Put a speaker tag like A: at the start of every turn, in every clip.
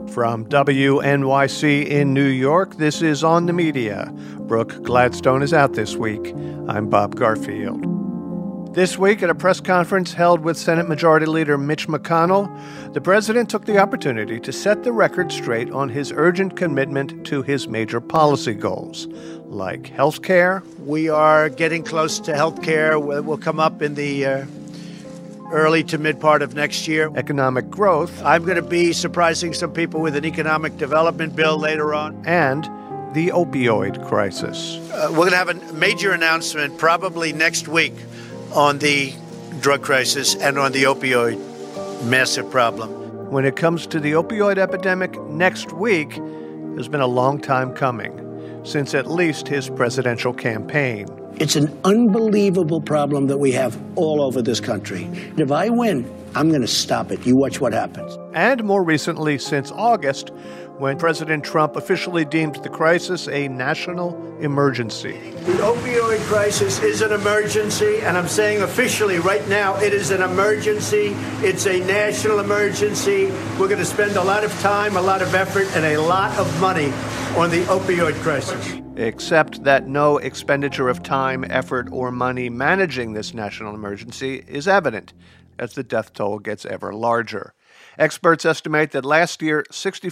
A: From WNYC in New York, this is On the Media. Brooke Gladstone is out this week. I'm Bob Garfield. This week, at a press conference held with Senate Majority Leader Mitch McConnell, the president took the opportunity to set the record straight on his urgent commitment to his major policy goals, like health care.
B: We are getting close to health care. We'll come up in the early to mid part of next year.
A: Economic growth.
B: I'm going to be surprising some people with an economic development bill later on.
A: And the opioid crisis.
B: We're going to have a major announcement probably next week on the drug crisis and on the opioid massive problem.
A: When it comes to the opioid epidemic next week, has been a long time coming, since at least his presidential campaign.
C: It's an unbelievable problem that we have all over this country. If I win, I'm going to stop it. You watch what happens.
A: And more recently, since August, when President Trump officially deemed the crisis a national emergency.
B: The opioid crisis is an emergency, and I'm saying officially right now it is an emergency. It's a national emergency. We're going to spend a lot of time, a lot of effort, and a lot of money on the opioid crisis.
A: Except that no expenditure of time, effort, or money managing this national emergency is evident as the death toll gets ever larger. Experts estimate that last year,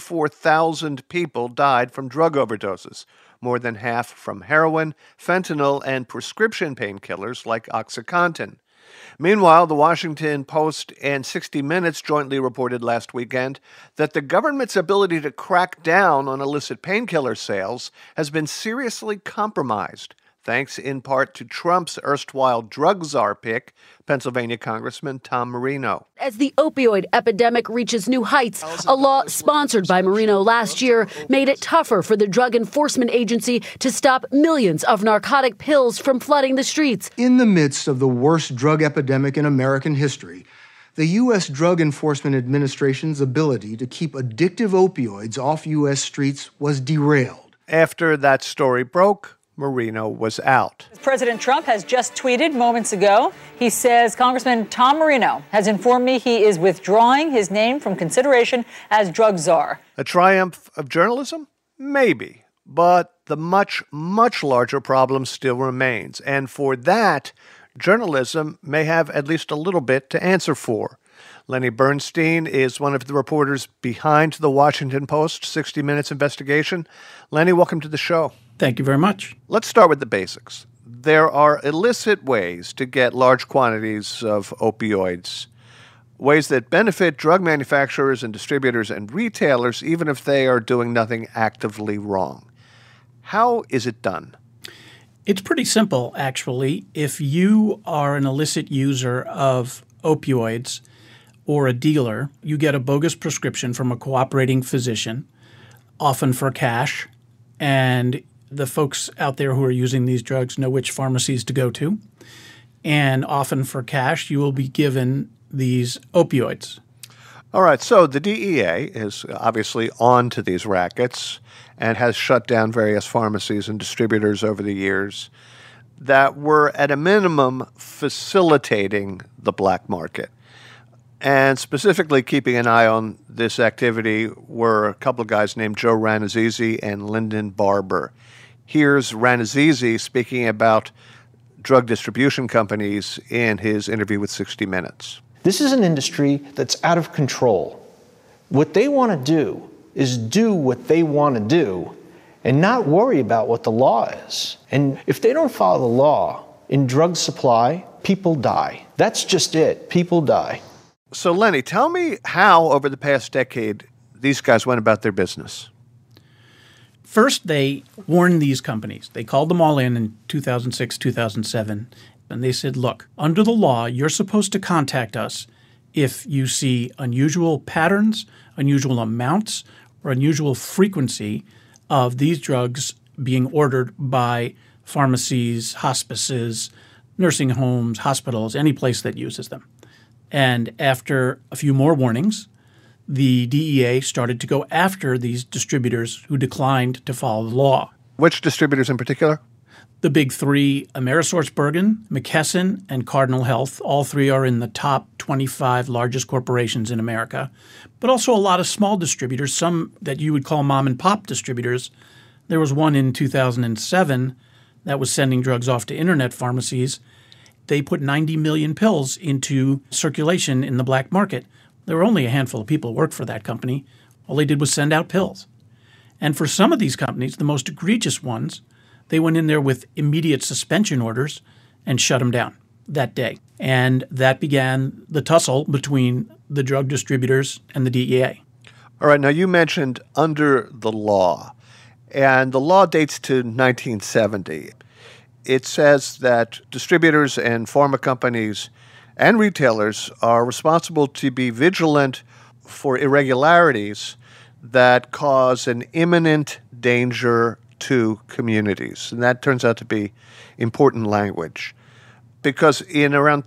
A: 64,000 people died from drug overdoses, more than half from heroin, fentanyl, and prescription painkillers like OxyContin. Meanwhile, the Washington Post and 60 Minutes jointly reported last weekend that the government's ability to crack down on illicit painkiller sales has been seriously compromised, thanks in part to Trump's erstwhile drug czar pick, Pennsylvania Congressman Tom Marino.
D: As the opioid epidemic reaches new heights, a law sponsored by Marino last year made it tougher for the Drug Enforcement Agency to stop millions of narcotic pills from flooding the streets.
E: In the midst of the worst drug epidemic in American history, the U.S. Drug Enforcement Administration's ability to keep addictive opioids off U.S. streets was derailed.
A: After that story broke, Marino was out.
F: President Trump has just tweeted moments ago. He says Congressman Tom Marino has informed me he is withdrawing his name from consideration as drug czar.
A: A triumph of journalism? Maybe. But the much, much larger problem still remains. And for that, journalism may have at least a little bit to answer for. Lenny Bernstein is one of the reporters behind the Washington Post 60 Minutes investigation. Lenny, welcome to the show.
G: Thank you very much.
A: Let's start with the basics. There are illicit ways to get large quantities of opioids, ways that benefit drug manufacturers and distributors and retailers, even if they are doing nothing actively wrong. How is it done?
G: It's pretty simple, actually. If you are an illicit user of opioids or a dealer, you get a bogus prescription from a cooperating physician, often for cash, and the folks out there who are using these drugs know which pharmacies to go to. And often for cash, you will be given these opioids.
A: All right, so the DEA is obviously on to these rackets and has shut down various pharmacies and distributors over the years that were, at a minimum, facilitating the black market. And specifically keeping an eye on this activity were a couple of guys named Joe Ranazizi and Lyndon Barber. Here's Ranazizi speaking about drug distribution companies in his interview with 60 Minutes.
H: This is an industry that's out of control. What they want to do is do what they want to do and not worry about what the law is. And if they don't follow the law in drug supply, people die. That's just it. People die.
A: So, Lenny, tell me how, over the past decade, these guys went about their business.
G: First, they warned these companies. They called them all in 2006, 2007, and they said, look, under the law, you're supposed to contact us if you see unusual patterns, unusual amounts, or unusual frequency of these drugs being ordered by pharmacies, hospices, nursing homes, hospitals, any place that uses them. And after a few more warnings, the DEA started to go after these distributors who declined to follow the law.
A: Which distributors in particular?
G: The big three, AmerisourceBergen, McKesson, and Cardinal Health, all three are in the top 25 largest corporations in America, but also a lot of small distributors, some that you would call mom and pop distributors. There was one in 2007 that was sending drugs off to internet pharmacies. They put 90 million pills into circulation in the black market. There were only a handful of people who worked for that company. All they did was send out pills. And for some of these companies, the most egregious ones, they went in there with immediate suspension orders and shut them down that day. And that began the tussle between the drug distributors and the DEA.
A: All right, now you mentioned under the law, and the law dates to 1970. It says that distributors and pharma companies and retailers are responsible to be vigilant for irregularities that cause an imminent danger to communities. And that turns out to be important language. Because in around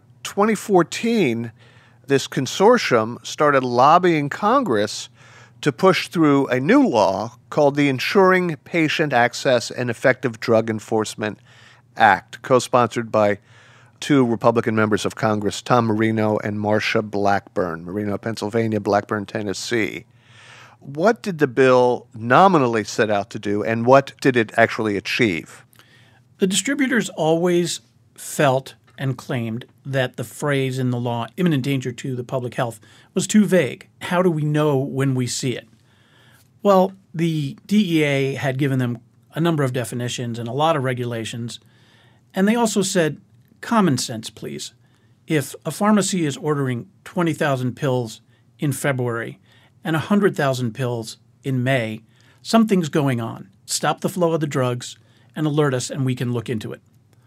A: 2014, this consortium started lobbying Congress to push through a new law called the Ensuring Patient Access and Effective Drug Enforcement Act, co-sponsored by two Republican members of Congress, Tom Marino and Marsha Blackburn, Marino, Pennsylvania, Blackburn, Tennessee. What did the bill nominally set out to do, and what did it actually achieve?
G: The distributors always felt and claimed that the phrase in the law, imminent danger to the public health, was too vague. How do we know when we see it? Well, the DEA had given them a number of definitions and a lot of regulations, and they also said, common sense, please. If a pharmacy is ordering 20,000 pills in February and 100,000 pills in May, something's going on. Stop the flow of the drugs and alert us, and we can look into it.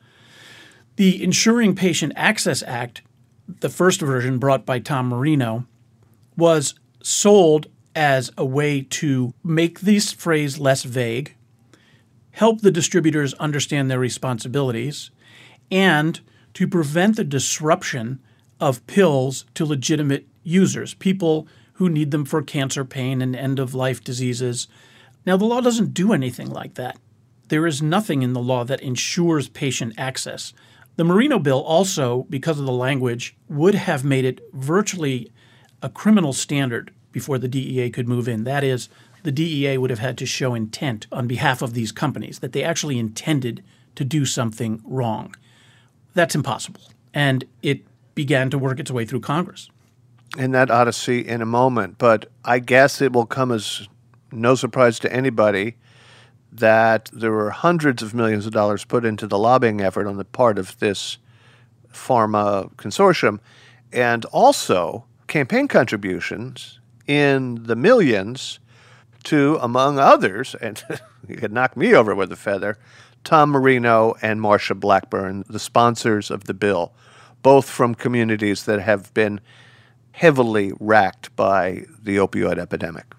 G: The Ensuring Patient Access Act, the first version brought by Tom Marino, was sold as a way to make this phrase less vague, help the distributors understand their responsibilities, and to prevent the disruption of pills to legitimate users, people who need them for cancer, pain, and end-of-life diseases. Now, the law doesn't do anything like that. There is nothing in the law that ensures patient access. The Marino bill also, because of the language, would have made it virtually a criminal standard before the DEA could move in. That is, the DEA would have had to show intent on behalf of these companies, that they actually intended to do something wrong. That's impossible. And it began to work its way through Congress.
A: And that ought to see in a moment. But I guess it will come as no surprise to anybody that there were hundreds of millions of dollars put into the lobbying effort on the part of this pharma consortium, and also campaign contributions in the millions to, among others, and you could knock me over with a feather, Tom Marino and Marsha Blackburn, the sponsors of the bill, both from communities that have been heavily racked by the opioid epidemic.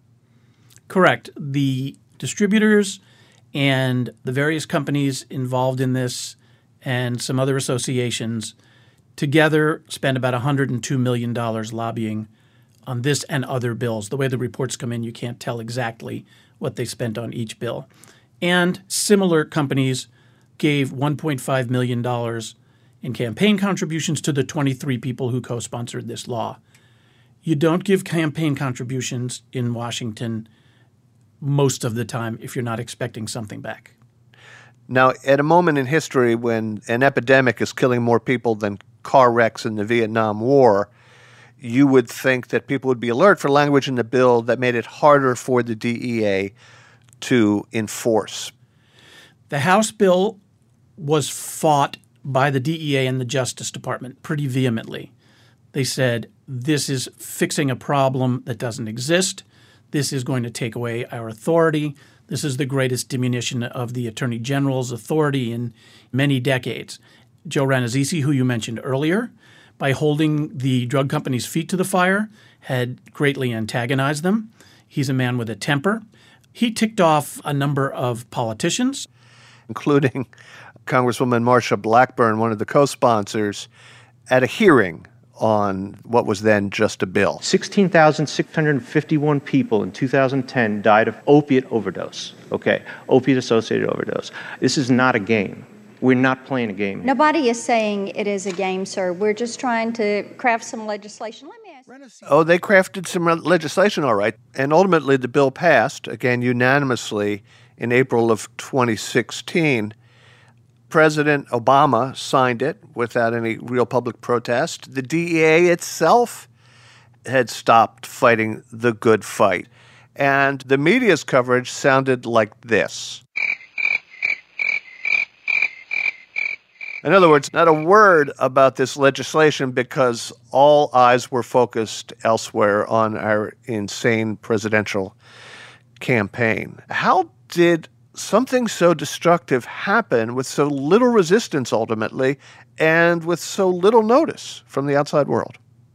G: Correct. The distributors and the various companies involved in this and some other associations together spent about $102 million lobbying on this and other bills. The way the reports come in, you can't tell exactly what they spent on each bill. And similar companies gave $1.5 million in campaign contributions to the 23 people who co-sponsored this law. You don't give campaign contributions in Washington most of the time if you're not expecting something back.
A: Now, at a moment in history when an epidemic is killing more people than car wrecks in the Vietnam War, you would think that people would be alert for language in the bill that made it harder for the DEA to enforce.
G: The House bill was fought by the DEA and the Justice Department pretty vehemently. They said, this is fixing a problem that doesn't exist. This is going to take away our authority. This is the greatest diminution of the Attorney General's authority in many decades. Joe Rannazzisi, who you mentioned earlier, by holding the drug companies' feet to the fire, had greatly antagonized them. He's a man with a temper. He ticked off a number of politicians,
A: including Congresswoman Marsha Blackburn, one of the co-sponsors, at a hearing on what was then just a bill.
H: 16,651 people in 2010 died of opiate overdose. Okay, opiate-associated overdose. This is not a game. We're not playing a game here.
I: Nobody is saying it is a game, sir. We're just trying to craft some legislation. Let me ask you.
A: Oh, they crafted some legislation, all right. And ultimately, the bill passed, again, unanimously in April of 2016. President Obama signed it without any real public protest. The DEA itself had stopped fighting the good fight. And the media's coverage sounded like this. In other words, not a word about this legislation because all eyes were focused elsewhere on our insane presidential campaign. How did something so destructive happen with so little resistance ultimately and with so little notice from the outside world?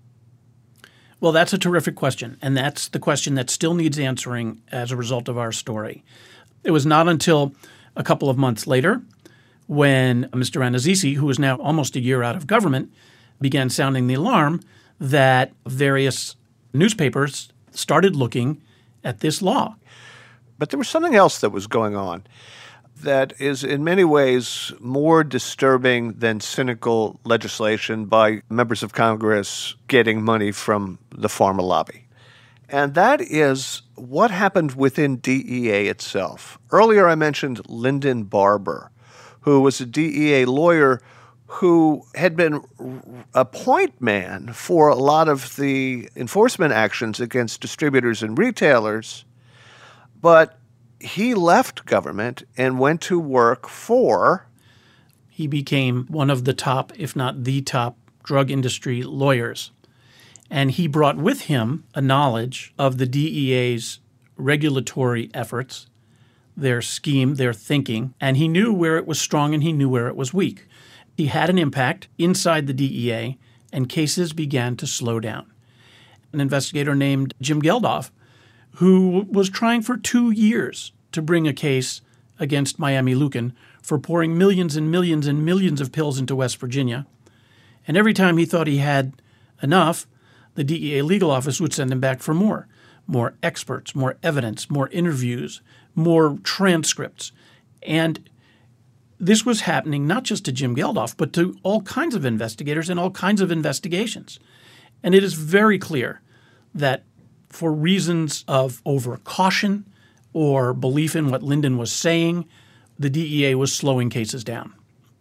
G: Well, that's a terrific question, and that's the question that still needs answering as a result of our story. It was not until a couple of months later when Mr. Anna-Zizi, who is now almost a year out of government, began sounding the alarm that various newspapers started looking at this law.
A: But there was something else that was going on that is in many ways more disturbing than cynical legislation by members of Congress getting money from the pharma lobby. And that is what happened within DEA itself. Earlier I mentioned Lyndon Barber, who was a DEA lawyer who had been a point man for a lot of the enforcement actions against distributors and retailers. But he left government and went to work for...
G: He became one of the top, if not the top, drug industry lawyers. And he brought with him a knowledge of the DEA's regulatory efforts, their scheme, their thinking, and he knew where it was strong and he knew where it was weak. He had an impact inside the DEA, and cases began to slow down. An investigator named Jim Geldof, who was trying for 2 years to bring a case against Miami Lucan for pouring millions and millions and millions of pills into West Virginia. And every time he thought he had enough, the DEA legal office would send him back for more experts, more evidence, more interviews, more transcripts. And this was happening not just to Jim Geldof, but to all kinds of investigators and all kinds of investigations. And it is very clear that for reasons of overcaution or belief in what Lyndon was saying, the DEA was slowing cases down.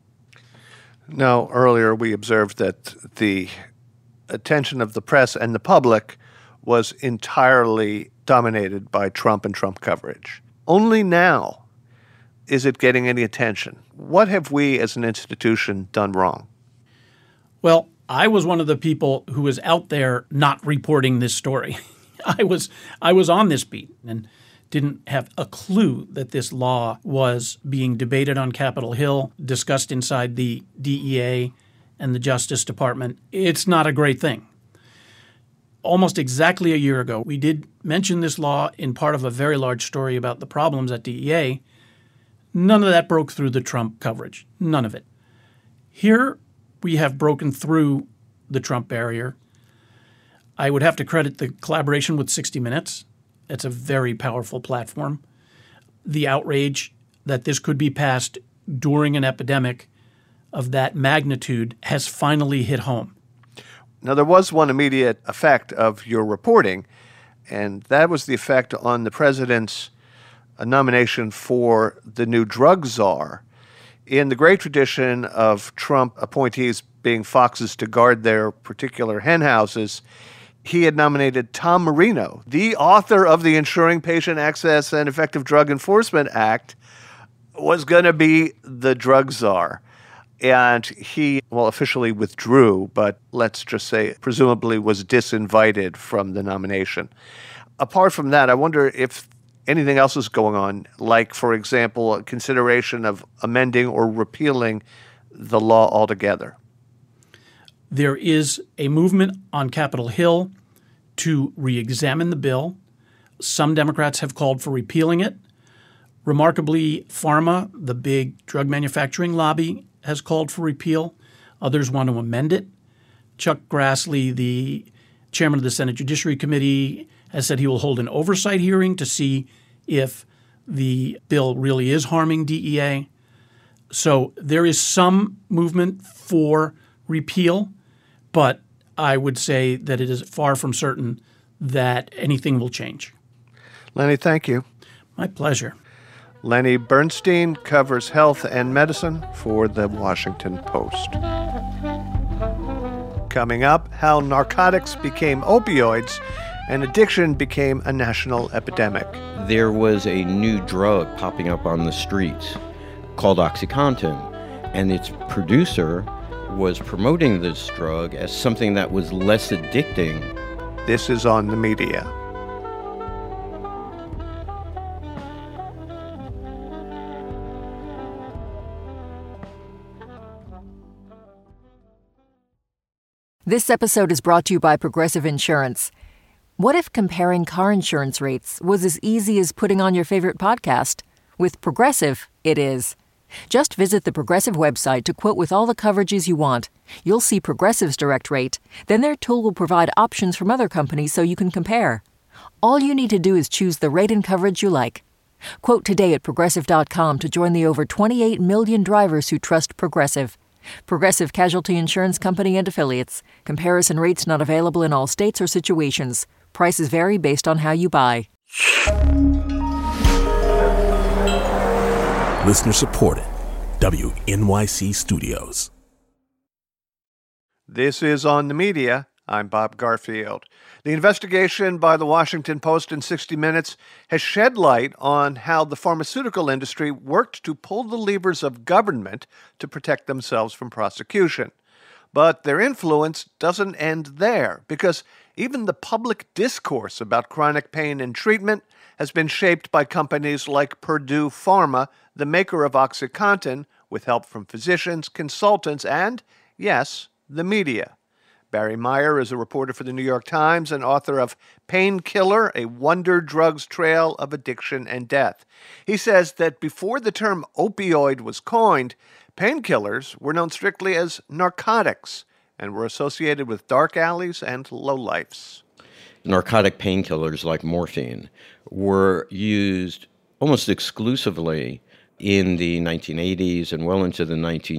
A: Now, earlier we observed that the attention of the press and the public was entirely dominated by Trump and Trump coverage. Only now is it getting any attention. What have we as an institution done wrong?
G: Well, I was one of the people who was out there not reporting this story. I was on this beat and didn't have a clue that this law was being debated on Capitol Hill, discussed inside the DEA and the Justice Department. It's not a great thing. Almost exactly a year ago, we did mention this law in part of a very large story about the problems at DEA. None of that broke through the Trump coverage. None of it. Here we have broken through the Trump barrier. I would have to credit the collaboration with 60 Minutes. It's a very powerful platform. The outrage that this could be passed during an epidemic of that magnitude has finally hit home.
A: Now, there was one immediate effect of your reporting, and that was the effect on the president's nomination for the new drug czar. In the great tradition of Trump appointees being foxes to guard their particular hen houses, he had nominated Tom Marino, the author of the Ensuring Patient Access and Effective Drug Enforcement Act, was going to be the drug czar. And he, officially withdrew, but let's just say presumably was disinvited from the nomination. Apart from that, I wonder if anything else is going on, like, for example, a consideration of amending or repealing the law altogether.
G: There is a movement on Capitol Hill to re-examine the bill. Some Democrats have called for repealing it. Remarkably, pharma, the big drug manufacturing lobby, has called for repeal. Others want to amend it. Chuck Grassley, the chairman of the Senate Judiciary Committee, has said he will hold an oversight hearing to see if the bill really is harming DEA. So there is some movement for repeal, but I would say that it is far from certain that anything will change.
A: Lenny, thank you.
G: My pleasure.
A: Lenny Bernstein covers health and medicine for The Washington Post. Coming up, how narcotics became opioids and addiction became a national epidemic.
J: There was a new drug popping up on the streets called OxyContin, and its producer was promoting this drug as something that was less addicting.
A: This is On the Media.
K: This episode is brought to you by Progressive Insurance. What if comparing car insurance rates was as easy as putting on your favorite podcast? With Progressive, it is. Just visit the Progressive website to quote with all the coverages you want. You'll see Progressive's direct rate. Then their tool will provide options from other companies so you can compare. All you need to do is choose the rate and coverage you like. Quote today at Progressive.com to join the over 28 million drivers who trust Progressive. Progressive Casualty Insurance Company and Affiliates. Comparison rates not available in all states or situations. Prices vary based on how you buy.
L: Listener supported. WNYC Studios.
A: This is On the Media. I'm Bob Garfield. The investigation by the Washington Post in 60 Minutes has shed light on how the pharmaceutical industry worked to pull the levers of government to protect themselves from prosecution. But their influence doesn't end there, because even the public discourse about chronic pain and treatment has been shaped by companies like Purdue Pharma, the maker of OxyContin, with help from physicians, consultants, and, yes, the media. Barry Meyer is a reporter for the New York Times and author of Painkiller, A Wonder Drug's Trail of Addiction and Death. He says that before the term opioid was coined, painkillers were known strictly as narcotics and were associated with dark alleys and lowlifes.
J: Narcotic painkillers like morphine were used almost exclusively in the 1980s and well into the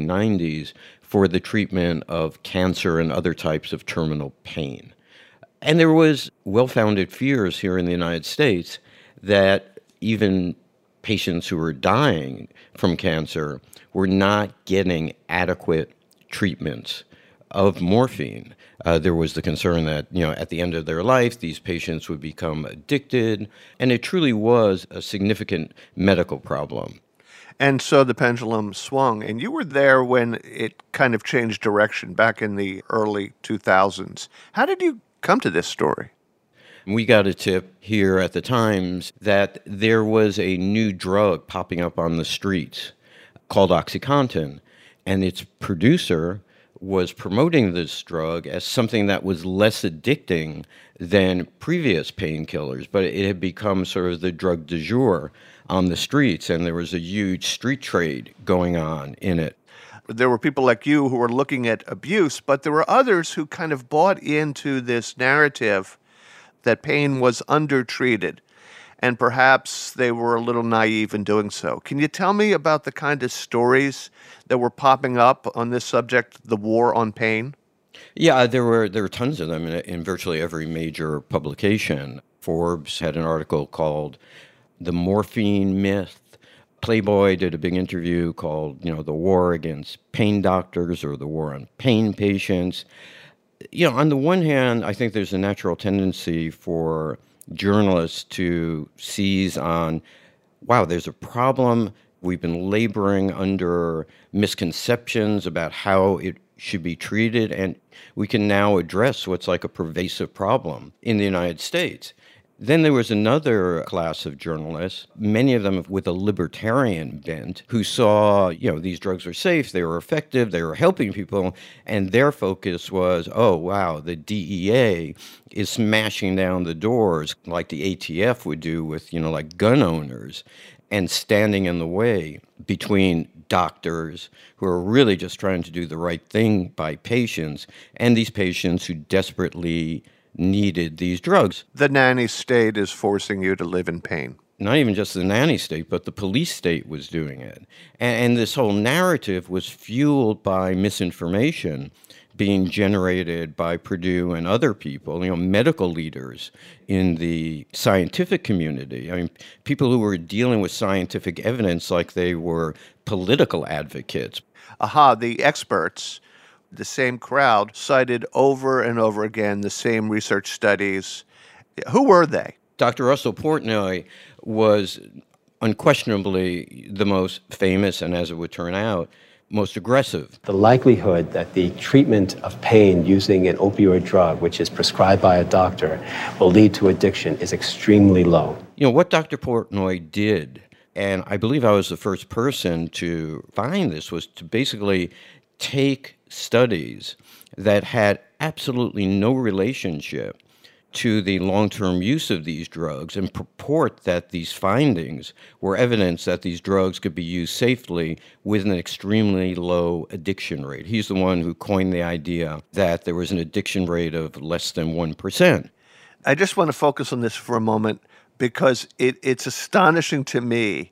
J: 1990s for the treatment of cancer and other types of terminal pain. And there was well-founded fears here in the United States that even patients who were dying from cancer were not getting adequate treatments of morphine. There was the concern that, at the end of their life, these patients would become addicted, and it truly was a significant medical problem.
A: And so the pendulum swung, and you were there when it kind of changed direction back in the early 2000s. How did you come to this story?
J: We got a tip here at the Times that there was a new drug popping up on the streets called OxyContin, and its producer was promoting this drug as something that was less addicting than previous painkillers, but it had become sort of the drug du jour on the streets, and there was a huge street trade going on in it.
A: There were people like you who were looking at abuse, but there were others who kind of bought into this narrative that pain was undertreated, and perhaps they were a little naive in doing so. Can you tell me about the kind of stories that were popping up on this subject, the war on pain?
J: Yeah, there were tons of them in virtually every major publication. Forbes had an article called The Morphine Myth. Playboy did a big interview called, The War Against Pain Doctors or The War on Pain Patients. On the one hand, I think there's a natural tendency for journalists to seize on, wow, there's a problem. We've been laboring under misconceptions about how it should be treated, and we can now address what's like a pervasive problem in the United States. Then there was another class of journalists, many of them with a libertarian bent, who saw, these drugs were safe, they were effective, they were helping people, and their focus was, oh, wow, the DEA is smashing down the doors like the ATF would do with, like gun owners, and standing in the way between doctors who are really just trying to do the right thing by patients, and these patients who desperately needed these drugs.
A: The nanny state is forcing you to live in pain.
J: Not even just the nanny state, but the police state was doing it. And this whole narrative was fueled by misinformation being generated by Purdue and other people, medical leaders in the scientific community. I mean, people who were dealing with scientific evidence like they were political advocates.
A: The experts, the same crowd, cited over and over again the same research studies. Who were they?
J: Dr. Russell Portnoy was unquestionably the most famous, and as it would turn out, most aggressive.
M: The likelihood that the treatment of pain using an opioid drug, which is prescribed by a doctor, will lead to addiction is extremely low.
J: What Dr. Portnoy did, and I believe I was the first person to find this, was to basically take studies that had absolutely no relationship to the long-term use of these drugs and purport that these findings were evidence that these drugs could be used safely with an extremely low addiction rate. He's the one who coined the idea that there was an addiction rate of less than 1%.
A: I just want to focus on this for a moment because it's astonishing to me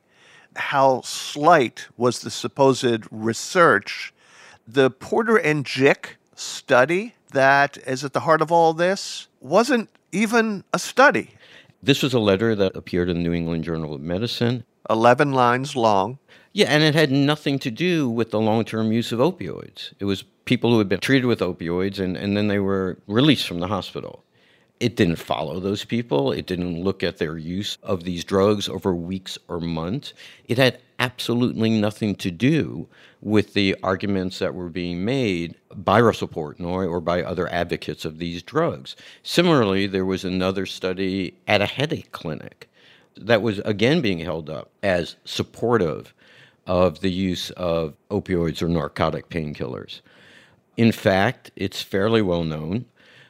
A: how slight was the supposed research. The Porter and Jick study that is at the heart of all this wasn't even a study.
J: This was a letter that appeared in the New England Journal of Medicine.
A: 11 lines long.
J: Yeah, and it had nothing to do with the long-term use of opioids. It was people who had been treated with opioids and then they were released from the hospital. It didn't follow those people. It didn't look at their use of these drugs over weeks or months. It had absolutely nothing to do with the arguments that were being made by Russell Portnoy or by other advocates of these drugs. Similarly, there was another study at a headache clinic that was again being held up as supportive of the use of opioids or narcotic painkillers. In fact, it's fairly well known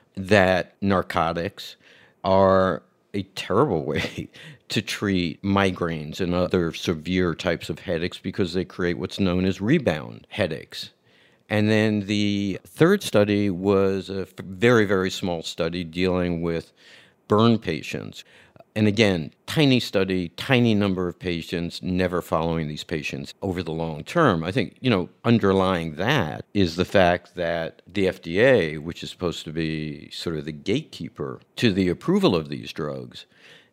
J: that narcotics are a terrible way to treat migraines and other severe types of headaches because they create what's known as rebound headaches. And then the third study was a very, very small study dealing with burn patients. And again, tiny study, tiny number of patients, never following these patients over the long term. I think, underlying that is the fact that the FDA, which is supposed to be sort of the gatekeeper to the approval of these drugs,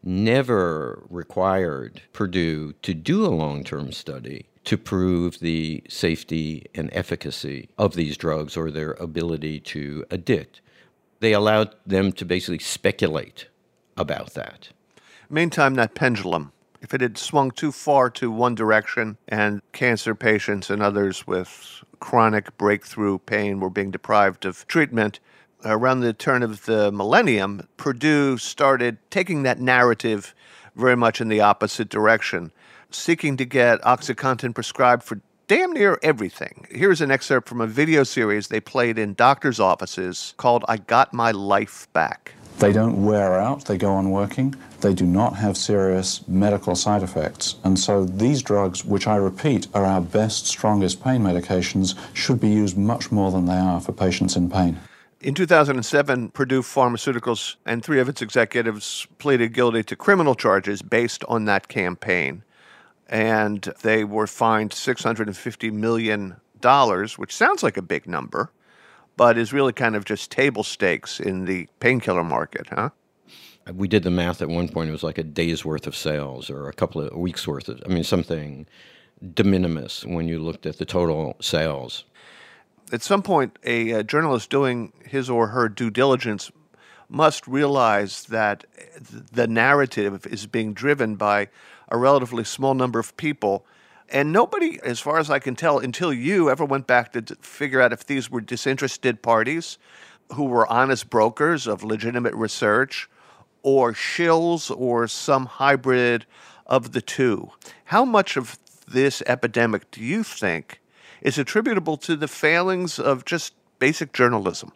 J: never required Purdue to do a long-term study to prove the safety and efficacy of these drugs or their ability to addict. They allowed them to basically speculate about that.
A: Meantime, that pendulum, if it had swung too far to one direction and cancer patients and others with chronic breakthrough pain were being deprived of treatment, around the turn of the millennium, Purdue started taking that narrative very much in the opposite direction, seeking to get OxyContin prescribed for damn near everything. Here's an excerpt from a video series they played in doctors' offices called I Got My Life Back.
N: They don't wear out, they go on working, they do not have serious medical side effects. And so these drugs, which I repeat are our best, strongest pain medications, should be used much more than they are for patients in pain.
A: In 2007, Purdue Pharmaceuticals and 3 of its executives pleaded guilty to criminal charges based on that campaign. And they were fined $650 million, which sounds like a big number, but is really kind of just table stakes in the painkiller market, huh?
J: We did the math at one point. It was like a day's worth of sales or a couple of weeks' worth of, something de minimis when you looked at the total sales.
A: At some point, a journalist doing his or her due diligence must realize that the narrative is being driven by a relatively small number of people. And nobody, as far as I can tell, until you ever went back to figure out if these were disinterested parties who were honest brokers of legitimate research or shills or some hybrid of the two. How much of this epidemic do you think is attributable to the failings of just basic journalism?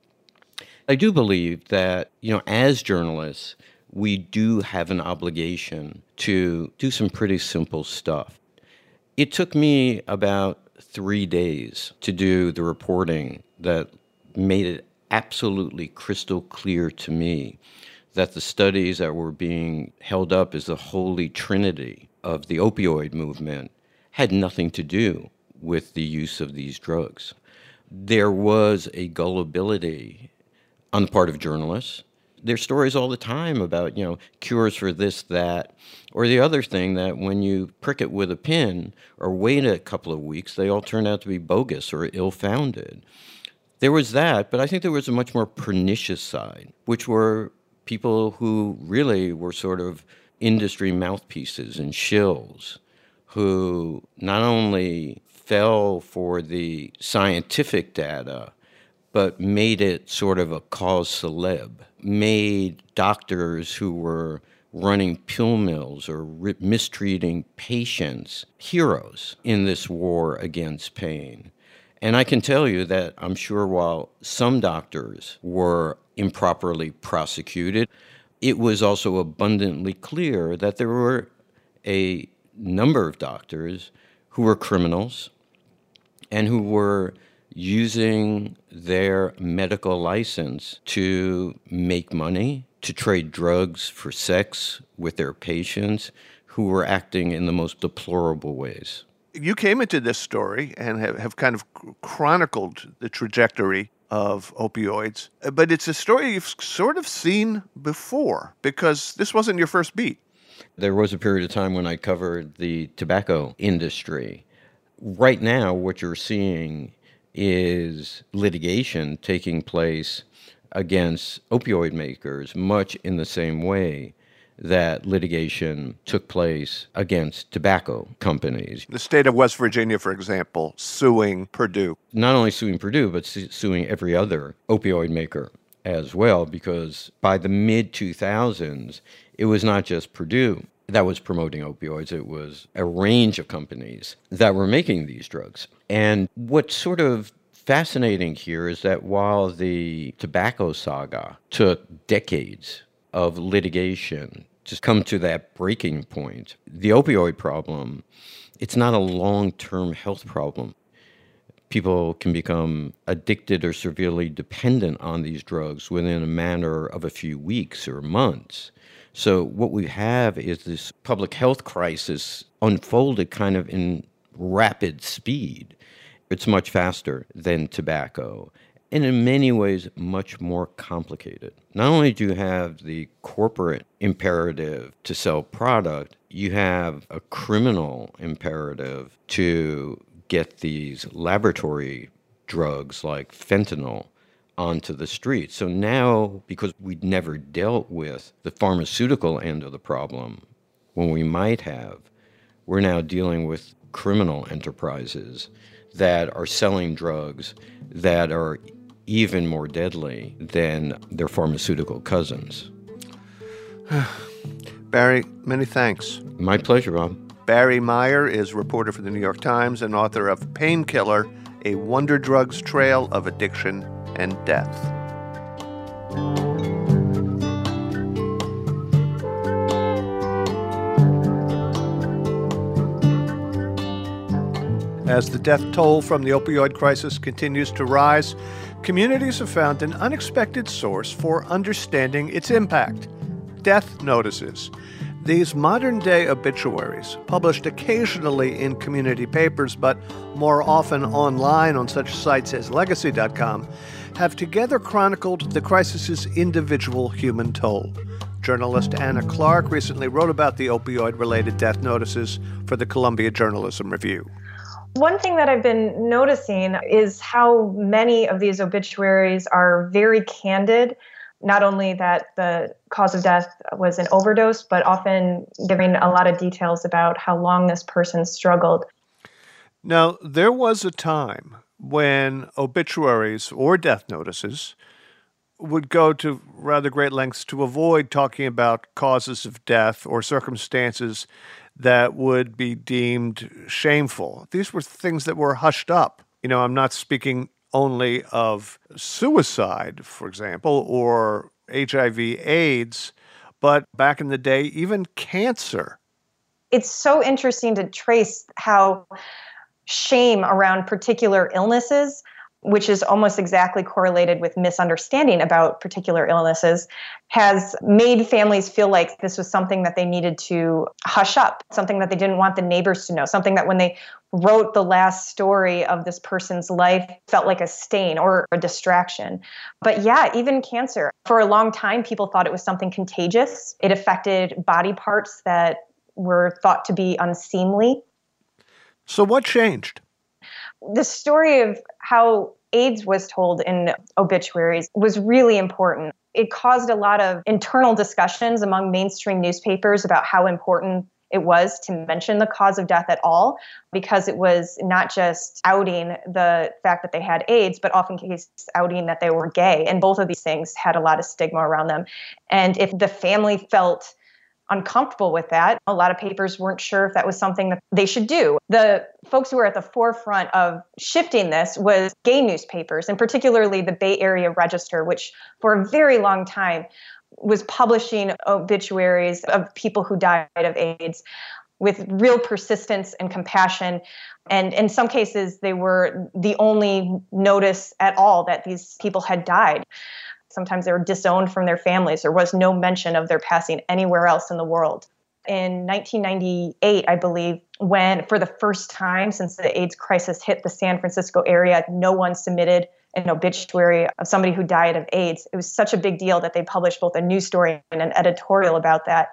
J: I do believe that, as journalists, we do have an obligation to do some pretty simple stuff. It took me about 3 days to do the reporting that made it absolutely crystal clear to me that the studies that were being held up as the holy trinity of the opioid movement had nothing to do with the use of these drugs. There was a gullibility on the part of journalists. There's stories all the time about, cures for this, that, or the other thing that when you prick it with a pin or wait a couple of weeks, they all turn out to be bogus or ill-founded. There was that, but I think there was a much more pernicious side, which were people who really were sort of industry mouthpieces and shills who not only fell for the scientific data, but made it sort of a cause celeb, made doctors who were running pill mills or mistreating patients heroes in this war against pain. And I can tell you that I'm sure while some doctors were improperly prosecuted, it was also abundantly clear that there were a number of doctors who were criminals and who were using their medical license to make money, to trade drugs for sex with their patients, who were acting in the most deplorable ways.
A: You came into this story and have kind of chronicled the trajectory of opioids, but it's a story you've sort of seen before because this wasn't your first beat.
J: There was a period of time when I covered the tobacco industry. Right now, what you're seeing is litigation taking place against opioid makers, much in the same way that litigation took place against tobacco companies.
A: The state of West Virginia, for example, suing Purdue.
J: Not only suing Purdue, but suing every other opioid maker as well, because by the mid-2000s, it was not just Purdue that was promoting opioids. It was a range of companies that were making these drugs. And what's sort of fascinating here is that while the tobacco saga took decades of litigation to come to that breaking point, the opioid problem, it's not a long-term health problem. People can become addicted or severely dependent on these drugs within a matter of a few weeks or months. So what we have is this public health crisis unfolded kind of in rapid speed. It's much faster than tobacco, and in many ways much more complicated. Not only do you have the corporate imperative to sell product, you have a criminal imperative to get these laboratory drugs like fentanyl onto the street. So now, because we'd never dealt with the pharmaceutical end of the problem when we might have, we're now dealing with criminal enterprises that are selling drugs that are even more deadly than their pharmaceutical cousins.
A: Barry, many thanks.
J: My pleasure, Rob.
A: Barry Meyer is reporter for the New York Times and author of Painkiller, A Wonder Drug's Trail of Addiction and Death. As the death toll from the opioid crisis continues to rise, communities have found an unexpected source for understanding its impact: death notices. These modern-day obituaries, published occasionally in community papers but more often online on such sites as Legacy.com, have together chronicled the crisis's individual human toll. Journalist Anna Clark recently wrote about the opioid-related death notices for the Columbia Journalism Review.
O: One thing that I've been noticing is how many of these obituaries are very candid. Not only that the cause of death was an overdose, but often giving a lot of details about how long this person struggled.
A: Now, there was a time when obituaries or death notices would go to rather great lengths to avoid talking about causes of death or circumstances that would be deemed shameful. These were things that were hushed up. I'm not speaking only of suicide, for example, or HIV/AIDS, but back in the day, even cancer
O: It's so interesting to trace how shame around particular illnesses, which is almost exactly correlated with misunderstanding about particular illnesses, has made families feel like this was something that they needed to hush up, something that they didn't want the neighbors to know, something that when they wrote the last story of this person's life felt like a stain or a distraction. But yeah, even cancer. For a long time, people thought it was something contagious. It affected body parts that were thought to be unseemly.
A: So what changed?
O: The story of how AIDS was told in obituaries was really important. It caused a lot of internal discussions among mainstream newspapers about how important it was to mention the cause of death at all, because it was not just outing the fact that they had AIDS, but often cases outing that they were gay. And both of these things had a lot of stigma around them. And if the family felt uncomfortable with that, a lot of papers weren't sure if that was something that they should do. The folks who were at the forefront of shifting this was gay newspapers, and particularly the Bay Area Register, which for a very long time was publishing obituaries of people who died of AIDS with real persistence and compassion. And in some cases, they were the only notice at all that these people had died. Sometimes they were disowned from their families. There was no mention of their passing anywhere else in the world. In 1998, I believe, when for the first time since the AIDS crisis hit the San Francisco area, no one submitted an obituary of somebody who died of AIDS. It was such a big deal that they published both a news story and an editorial about that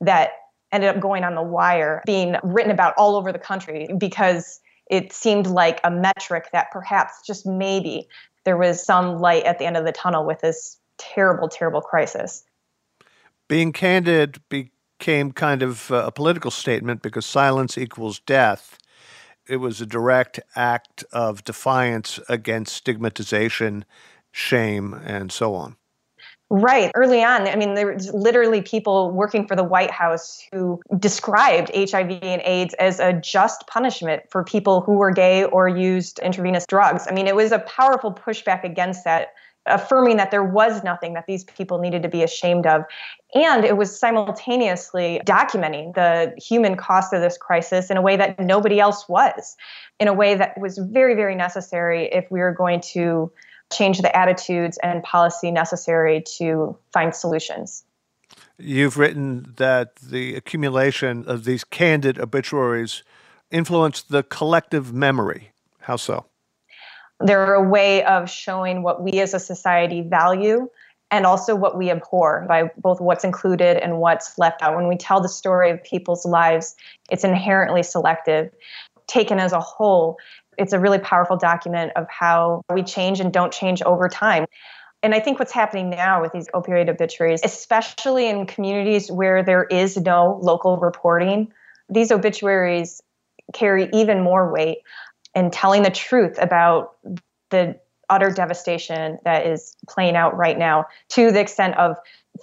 O: ended up going on the wire, being written about all over the country because it seemed like a metric that perhaps just maybe there was some light at the end of the tunnel with this terrible, terrible crisis.
A: Being candid became kind of a political statement because silence equals death. It was a direct act of defiance against stigmatization, shame, and so on.
O: Right. Early on, I mean, there were literally people working for the White House who described HIV and AIDS as a just punishment for people who were gay or used intravenous drugs. I mean, it was a powerful pushback against that, affirming that there was nothing that these people needed to be ashamed of. And it was simultaneously documenting the human cost of this crisis in a way that nobody else was, in a way that was very, very necessary if we were going to change the attitudes and policy necessary to find solutions.
A: You've written that the accumulation of these candid obituaries influenced the collective memory. How so?
O: They're a way of showing what we as a society value and also what we abhor by both what's included and what's left out. When we tell the story of people's lives, it's inherently selective. Taken as a whole, it's a really powerful document of how we change and don't change over time. And I think what's happening now with these opioid obituaries, especially in communities where there is no local reporting, these obituaries carry even more weight in telling the truth about the utter devastation that is playing out right now, to the extent of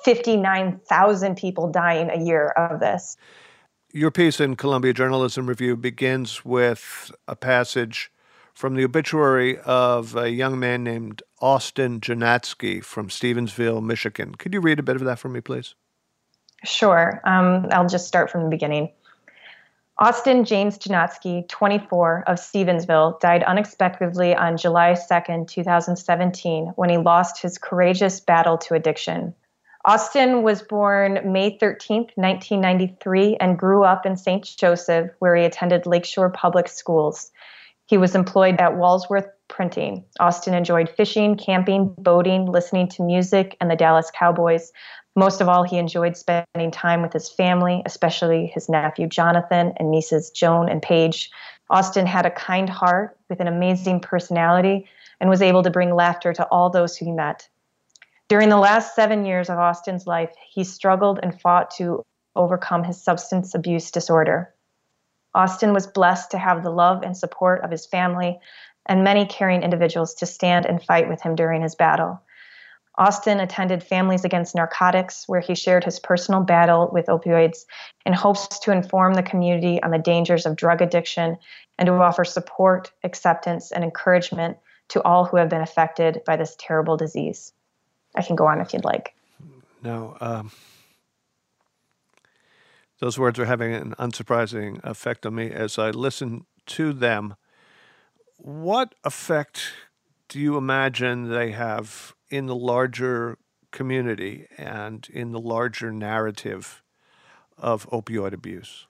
O: 59,000 people dying a year of this.
A: Your piece in Columbia Journalism Review begins with a passage from the obituary of a young man named Austin Janatsky from Stevensville, Michigan. Could you read a bit of that for me, please?
O: Sure. I'll just start from the beginning. Austin James Janatsky, 24, of Stevensville, died unexpectedly on July 2nd, 2017, when he lost his courageous battle to addiction. Austin was born May 13th, 1993, and grew up in St. Joseph, where he attended Lakeshore Public Schools. He was employed at Walsworth Printing. Austin enjoyed fishing, camping, boating, listening to music, and the Dallas Cowboys. Most of all, he enjoyed spending time with his family, especially his nephew Jonathan and nieces Joan and Paige. Austin had a kind heart with an amazing personality and was able to bring laughter to all those who he met. During the last 7 years of Austin's life, he struggled and fought to overcome his substance abuse disorder. Austin was blessed to have the love and support of his family and many caring individuals to stand and fight with him during his battle. Austin attended Families Against Narcotics, where he shared his personal battle with opioids in hopes to inform the community on the dangers of drug addiction and to offer support, acceptance, and encouragement to all who have been affected by this terrible disease. I can go on if you'd like.
A: No. Those words are having an unsurprising effect on me as I listen to them. What effect do you imagine they have in the larger community and in the larger narrative of opioid abuse?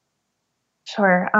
O: Sure.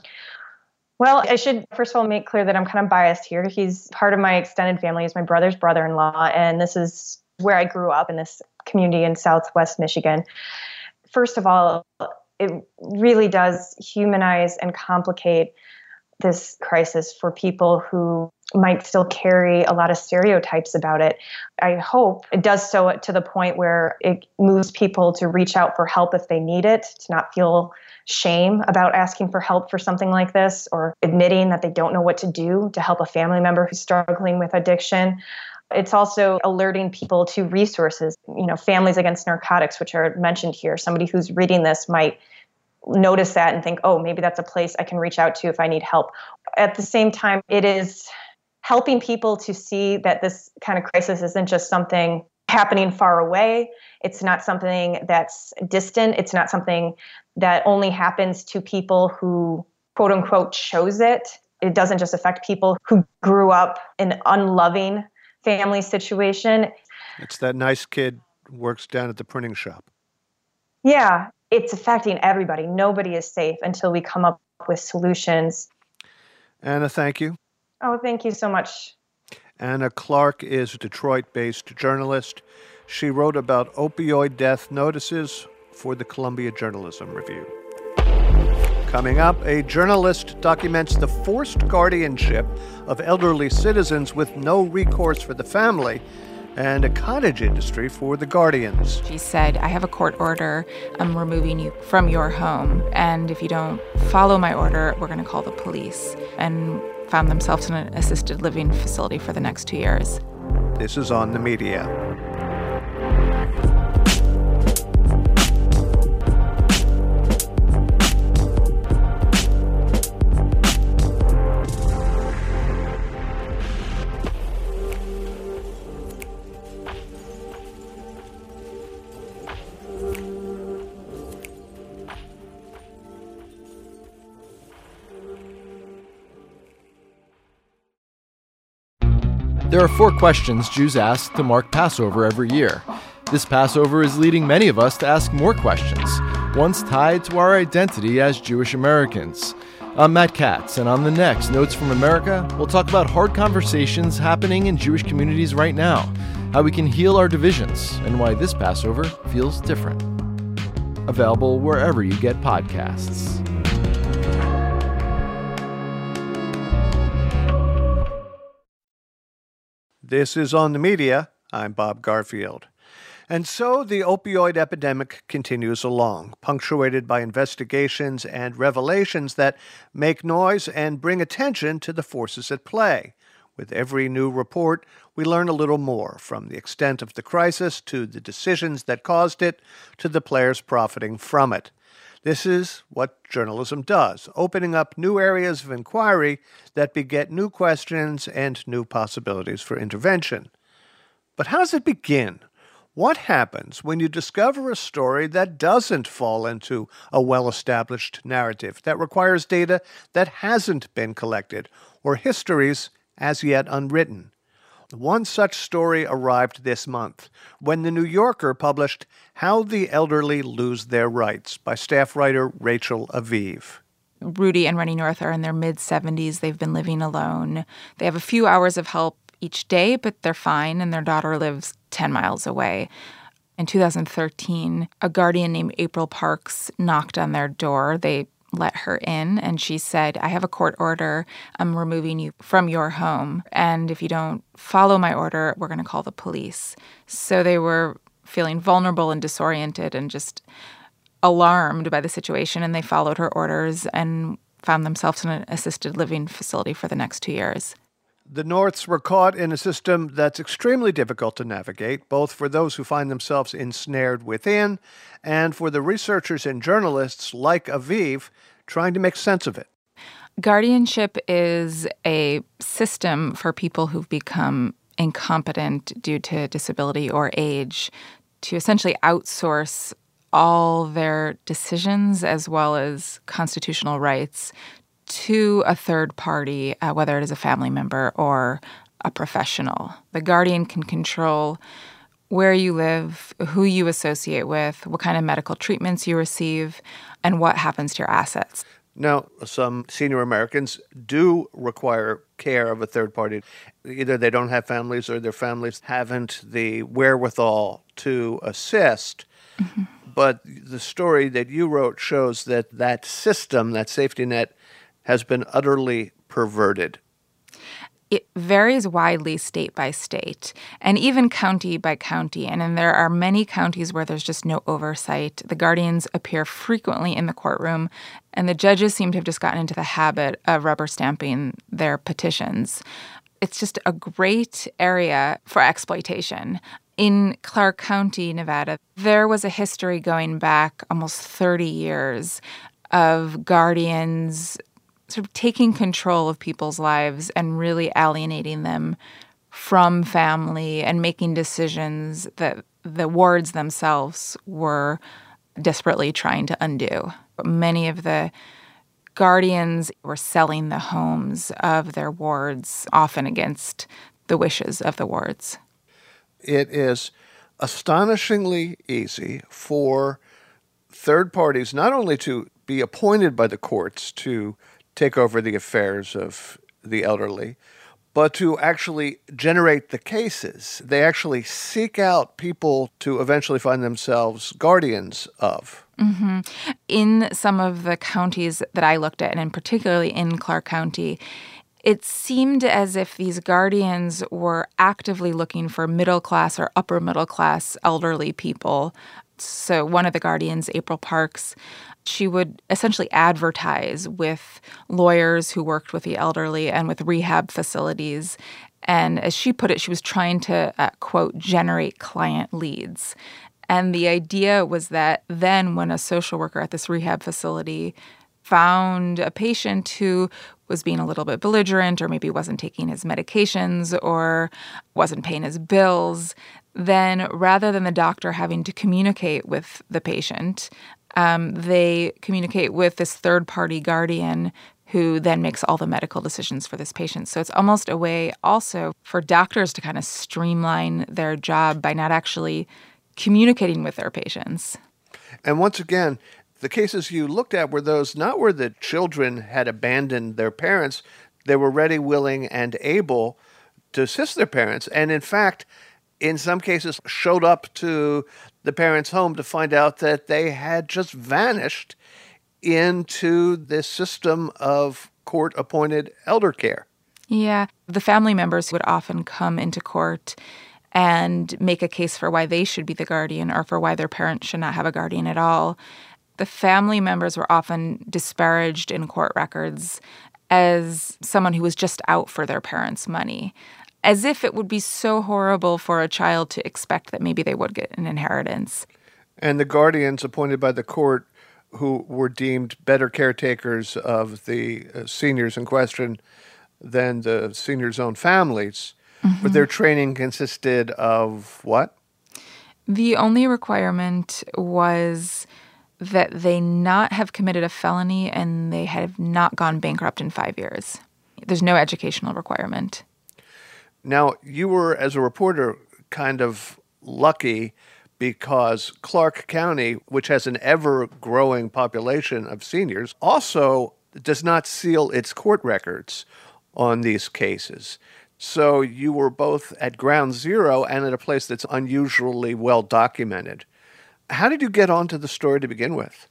O: Well, I should first of all make clear that I'm kind of biased here. He's part of my extended family. He's my brother's brother-in-law, and this is where I grew up, in this community in Southwest Michigan. First of all, it really does humanize and complicate this crisis for people who might still carry a lot of stereotypes about it. I hope it does so to the point where it moves people to reach out for help if they need it, to not feel shame about asking for help for something like this, or admitting that they don't know what to do to help a family member who's struggling with addiction. It's also alerting people to resources, Families Against Narcotics, which are mentioned here. Somebody who's reading this might notice that and think, oh, maybe that's a place I can reach out to if I need help. At the same time, it is helping people to see that this kind of crisis isn't just something happening far away. It's not something that's distant. It's not something that only happens to people who, quote unquote, chose it. It doesn't just affect people who grew up in an unloving family situation.
A: It's that nice kid who works down at the printing shop.
O: Yeah, it's affecting everybody. Nobody is safe until we come up with solutions.
A: Anna, thank you.
O: Oh, thank you so much.
A: Anna Clark is a Detroit-based journalist. She wrote about opioid death notices for the Columbia Journalism Review. Coming up, a journalist documents the forced guardianship of elderly citizens with no recourse for the family, and a cottage industry for the guardians.
P: She said, I have a court order. I'm removing you from your home. And if you don't follow my order, we're going to call the police. And found themselves in an assisted living facility for the next 2 years.
A: This is On the Media.
Q: There are 4 questions Jews ask to mark Passover every year. This Passover is leading many of us to ask more questions, ones tied to our identity as Jewish Americans. I'm Matt Katz, and on the next Notes from America, we'll talk about hard conversations happening in Jewish communities right now, how we can heal our divisions, and why this Passover feels different. Available wherever you get podcasts.
A: This is On the Media. I'm Bob Garfield. And so the opioid epidemic continues along, punctuated by investigations and revelations that make noise and bring attention to the forces at play. With every new report, we learn a little more, from the extent of the crisis to the decisions that caused it to the players profiting from it. This is what journalism does, opening up new areas of inquiry that beget new questions and new possibilities for intervention. But how does it begin? What happens when you discover a story that doesn't fall into a well-established narrative, that requires data that hasn't been collected, or histories as yet unwritten? One such story arrived this month when The New Yorker published How the Elderly Lose Their Rights by staff writer Rachel Aviv.
P: Rudy and Rennie North are in their mid-70s. They've been living alone. They have a few hours of help each day, but they're fine, and their daughter lives 10 miles away. In 2013, a guardian named April Parks knocked on their door. They let her in, and she said, I have a court order. I'm removing you from your home. And if you don't follow my order, we're going to call the police. So they were feeling vulnerable and disoriented and just alarmed by the situation, and they followed her orders and found themselves in an assisted living facility for the next 2 years.
A: The Norths were caught in a system that's extremely difficult to navigate, both for those who find themselves ensnared within and for the researchers and journalists like Aviv trying to make sense of it.
P: Guardianship is a system for people who've become incompetent due to disability or age to essentially outsource all their decisions as well as constitutional rights to a third party, whether it is a family member or a professional. The guardian can control where you live, who you associate with, what kind of medical treatments you receive, and what happens to your assets.
A: Now, some senior Americans do require care of a third party. Either they don't have families or their families haven't the wherewithal to assist. Mm-hmm. But the story that you wrote shows that that system, that safety net, has been utterly perverted.
P: It varies widely state by state and even county by county. And then there are many counties where there's just no oversight. The guardians appear frequently in the courtroom, and the judges seem to have just gotten into the habit of rubber stamping their petitions. It's just a great area for exploitation. In Clark County, Nevada, there was a history going back almost 30 years of guardians sort of taking control of people's lives and really alienating them from family and making decisions that the wards themselves were desperately trying to undo. Many of the guardians were selling the homes of their wards, often against the wishes of the wards.
A: It is astonishingly easy for third parties not only to be appointed by the courts to take over the affairs of the elderly, but to actually generate the cases. They actually seek out people to eventually find themselves guardians of.
P: Mm-hmm. In some of the counties that I looked at, and particularly in Clark County, it seemed as if these guardians were actively looking for middle-class or upper-middle-class elderly people. So one of the guardians, April Parks, she would essentially advertise with lawyers who worked with the elderly and with rehab facilities. And as she put it, she was trying to, quote, generate client leads. And the idea was that then when a social worker at this rehab facility found a patient who was being a little bit belligerent or maybe wasn't taking his medications or wasn't paying his bills, then rather than the doctor having to communicate with the patient, they communicate with this third-party guardian who then makes all the medical decisions for this patient. So it's almost a way also for doctors to kind of streamline their job by not actually communicating with their patients.
A: And once again, the cases you looked at were those not where the children had abandoned their parents. They were ready, willing, and able to assist their parents. And in fact, in some cases, showed up to the parents' home to find out that they had just vanished into this system of court-appointed elder care.
P: Yeah. The family members would often come into court and make a case for why they should be the guardian or for why their parents should not have a guardian at all. The family members were often disparaged in court records as someone who was just out for their parents' money, as if it would be so horrible for a child to expect that maybe they would get an inheritance.
A: And the guardians appointed by the court who were deemed better caretakers of the seniors in question than the seniors' own families, mm-hmm. but their training consisted of what?
P: The only requirement was that they not have committed a felony and they have not gone bankrupt in 5 years. There's no educational requirement.
A: Now, you were, as a reporter, kind of lucky because Clark County, which has an ever-growing population of seniors, also does not seal its court records on these cases. So you were both at ground zero and at a place that's unusually well documented. How did you get onto the story to begin with?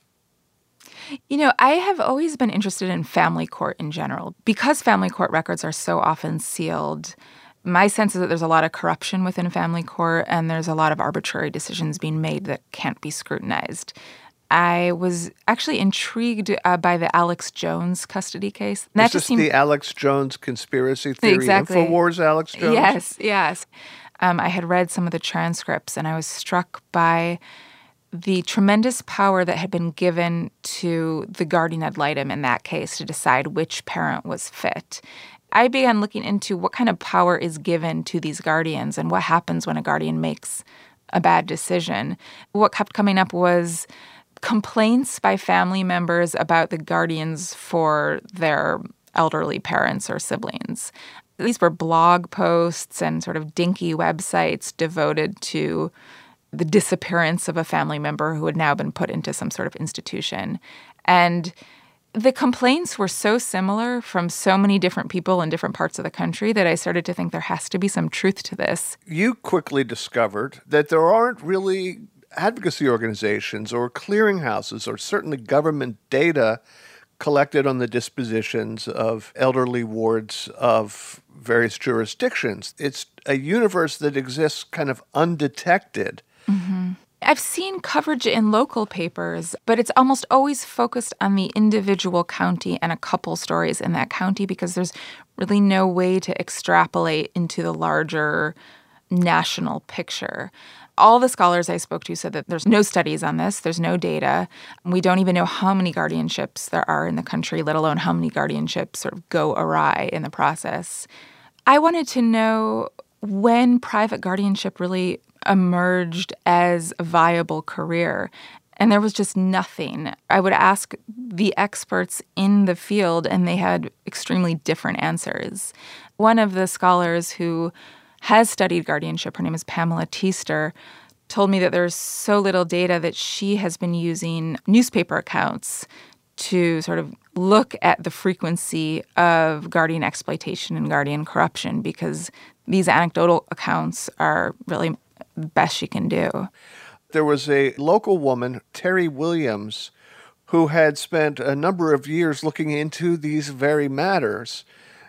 P: You know, I have always been interested in family court in general. Because family court records are so often sealed, my sense is that there's a lot of corruption within family court and there's a lot of arbitrary decisions being made that can't be scrutinized. I was actually intrigued by the Alex Jones custody case.
A: Is this the Alex Jones conspiracy theory?
P: Exactly.
A: InfoWars Alex Jones?
P: Yes. I had read some of the transcripts and I was struck by the tremendous power that had been given to the guardian ad litem in that case to decide which parent was fit. I began looking into what kind of power is given to these guardians and what happens when a guardian makes a bad decision. What kept coming up was complaints by family members about the guardians for their elderly parents or siblings. These were blog posts and sort of dinky websites devoted to the disappearance of a family member who had now been put into some sort of institution. And the complaints were so similar from so many different people in different parts of the country that I started to think there has to be some truth to this.
A: You quickly discovered that there aren't really advocacy organizations or clearinghouses or certainly government data collected on the dispositions of elderly wards of various jurisdictions. It's a universe that exists kind of undetected.
P: Mm-hmm. I've seen coverage in local papers, but it's almost always focused on the individual county and a couple stories in that county because there's really no way to extrapolate into the larger national picture. All the scholars I spoke to said that there's no studies on this, there's no data. We don't even know how many guardianships there are in the country, let alone how many guardianships sort of go awry in the process. I wanted to know when private guardianship really emerged as a viable career. And there was just nothing. I would ask the experts in the field, and they had extremely different answers. One of the scholars who has studied guardianship, her name is Pamela Teester, told me that there's so little data that she has been using newspaper accounts to sort of look at the frequency of guardian exploitation and guardian corruption because these anecdotal accounts are really the best she can do.
A: There was a local woman, Terry Williams, who had spent a number of years looking into these very matters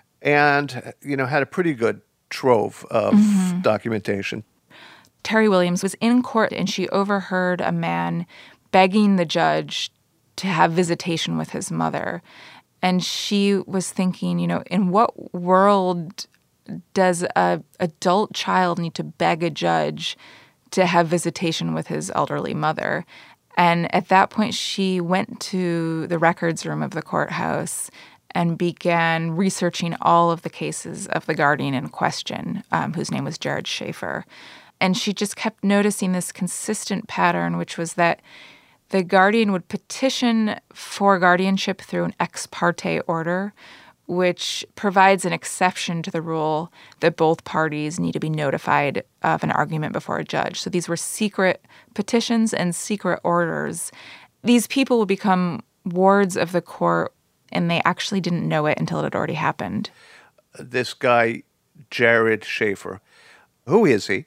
A: and, had a pretty good trove of documentation.
P: Terry Williams was in court and she overheard a man begging the judge to have visitation with his mother. And she was thinking, in what world does an adult child need to beg a judge to have visitation with his elderly mother? And at that point, she went to the records room of the courthouse and began researching all of the cases of the guardian in question, whose name was Jared Schaefer. And she just kept noticing this consistent pattern, which was that the guardian would petition for guardianship through an ex parte order, which provides an exception to the rule that both parties need to be notified of an argument before a judge. So these were secret petitions and secret orders. These people would become wards of the court, and they actually didn't know it until it had already happened.
A: This guy, Jared Schaefer, who is he?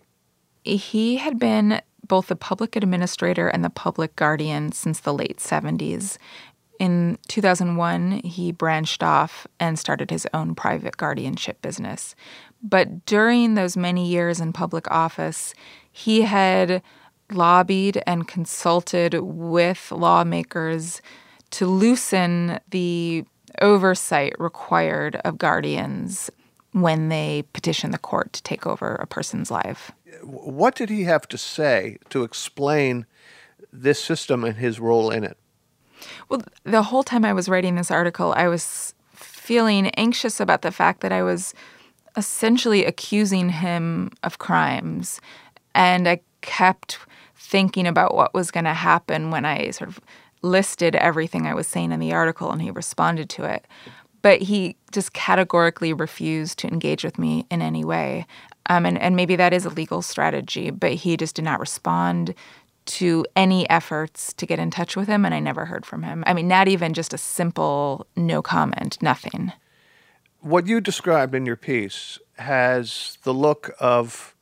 P: He had been both the public administrator and the public guardian since the late 70s. In 2001, he branched off and started his own private guardianship business. But during those many years in public office, he had lobbied and consulted with lawmakers to loosen the oversight required of guardians when they petition the court to take over a person's life.
A: What did he have to say to explain this system and his role in it?
P: Well, the whole time I was writing this article, I was feeling anxious about the fact that I was essentially accusing him of crimes. And I kept thinking about what was going to happen when I sort of listed everything I was saying in the article and he responded to it. But he just categorically refused to engage with me in any way. And maybe that is a legal strategy, but he just did not respond to any efforts to get in touch with him, and I never heard from him. I mean, not even just a simple no comment, nothing.
A: What you described in your piece has the look of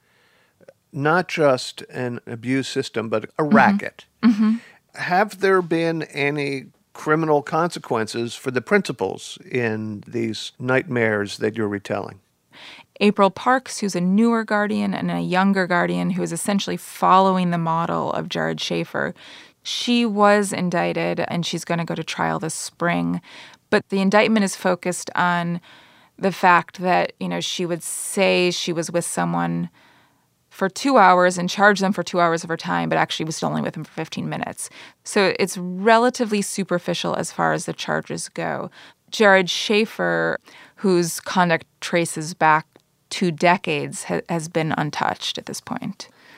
A: not just an abuse system, but a racket.
P: Mm-hmm.
A: Have there been any criminal consequences for the principals in these nightmares that you're retelling?
P: April Parks, who's a newer guardian and a younger guardian who is essentially following the model of Jared Schaefer, she was indicted and she's going to go to trial this spring. But the indictment is focused on the fact that, she would say she was with someone for 2 hours and charge them for 2 hours of her time, but actually was only with them for 15 minutes. So it's relatively superficial as far as the charges go. Jared Schaefer, whose conduct traces back 2 decades, has been untouched at this point.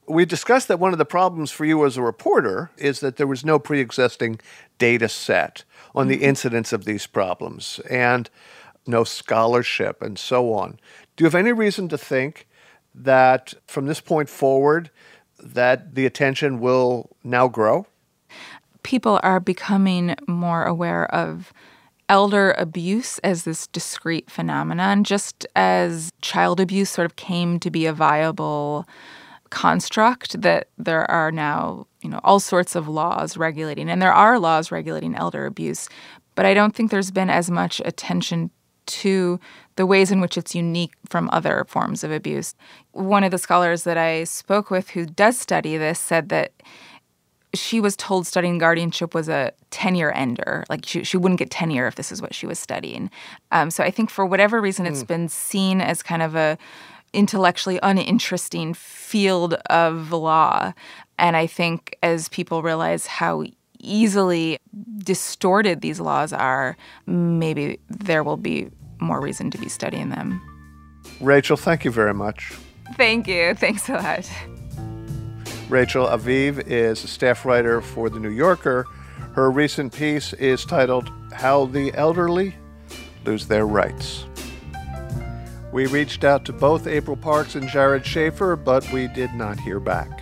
A: We discussed that one of the problems for you as a reporter is that there was no pre-existing data set on the incidence of these problems and no scholarship and so on. Do you have any reason to think that from this point forward that the attention will now grow?
P: People are becoming more aware of elder abuse as this discrete phenomenon, just as child abuse sort of came to be a viable construct, that there are now, all sorts of laws regulating, and there are laws regulating elder abuse, but I don't think there's been as much attention to the ways in which it's unique from other forms of abuse. One of the scholars that I spoke with who does study this said that she was told studying guardianship was a 10-year ender. Like, she wouldn't get tenure if this is what she was studying. So I think for whatever reason, it's been seen as kind of a intellectually uninteresting field of law. And I think as people realize how easily distorted these laws are, maybe there will be more reason to be studying them.
A: Rachel, thank you very much.
P: Thank you. Thanks a lot.
A: Rachel Aviv is a staff writer for The New Yorker. Her recent piece is titled, How the Elderly Lose Their Rights. We reached out to both April Parks and Jared Schaefer, but we did not hear back.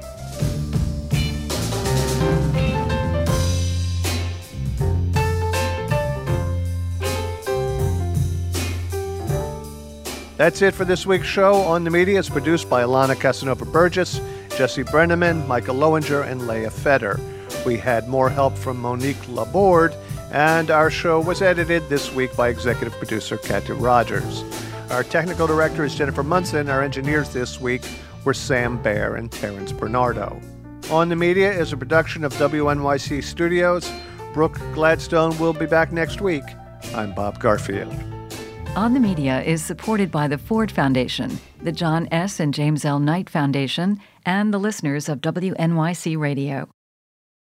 A: That's it for this week's show. On the Media is produced by Alana Casanova-Burgess, Jesse Brenneman, Michael Lowinger, and Leah Feder. We had more help from Monique Laborde, and our show was edited this week by executive producer Katya Rogers. Our technical director is Jennifer Munson. Our engineers this week were Sam Baer and Terrence Bernardo. On the Media is a production of WNYC Studios. Brooke Gladstone will be back next week. I'm Bob Garfield.
K: On the Media is supported by the Ford Foundation, the John S. and James L. Knight Foundation, and the listeners of WNYC Radio.